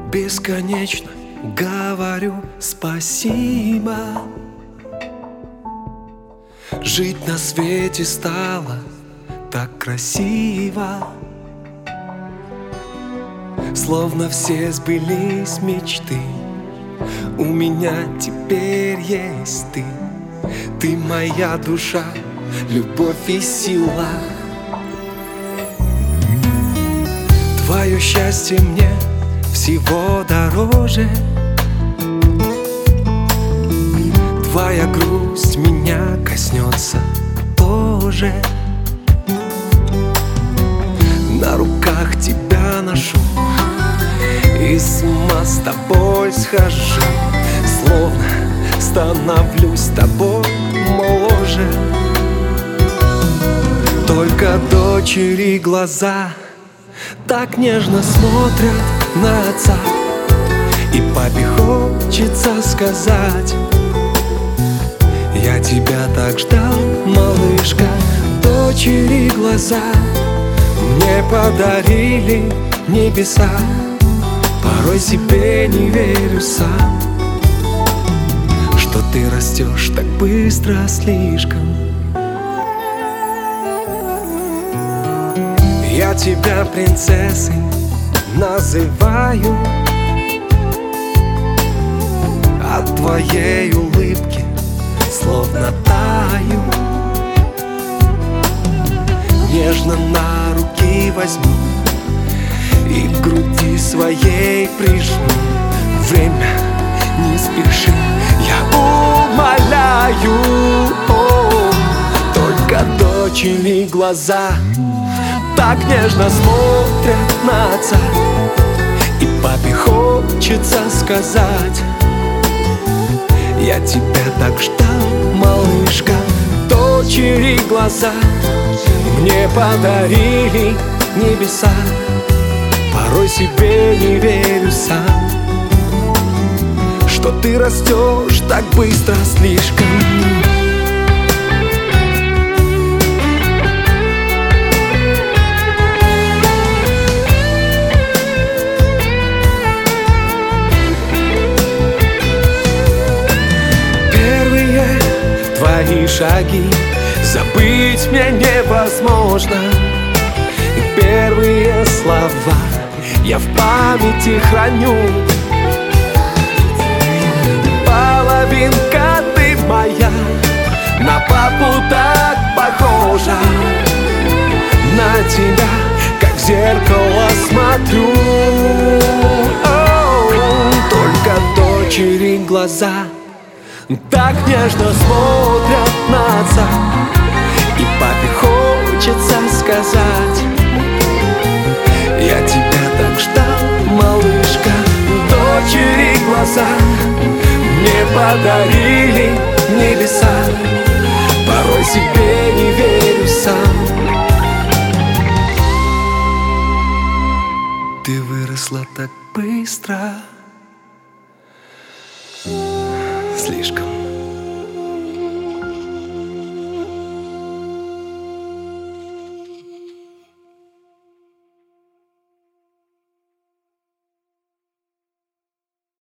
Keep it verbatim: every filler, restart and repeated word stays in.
Бесконечно говорю спасибо. Жить на свете стало так красиво, словно все сбылись мечты. У меня теперь есть ты. Ты моя душа, любовь и сила. Твое счастье мне всего дороже. Твоя грусть меня коснется тоже. На руках тебя ношу и с ума с тобой схожу, словно становлюсь с тобой моложе. Только дочери глаза так нежно смотрят на отца, и папе хочется сказать: я тебя так ждал, малышка. Дочери глаза мне подарили небеса. Порой себе не верю сам, что ты растешь так быстро слишком. Я тебя принцессой называю, от твоей улыбки словно таю. Нежно на руки возьму и к груди своей прижму. Время не спеши, я умоляю. О, только дочери глаза так нежно смотрят на отца, и папе хочется сказать: я тебя так ждал, малышка. Дочери глаза мне подарили небеса. Порой себе не верю сам, что ты растешь так быстро слишком. Первые твои шаги забыть мне невозможно, и первые слова я в памяти храню. Половинка ты моя, на папу так похожа. На тебя, как в зеркало, смотрю. О, только дочери глаза так нежно смотрят на отца, и папе хочется сказать: я тебя так ждал, малышка. Дочери глаза мне подарили небеса. Порой себе не верю сам. Ты выросла так быстро слишком.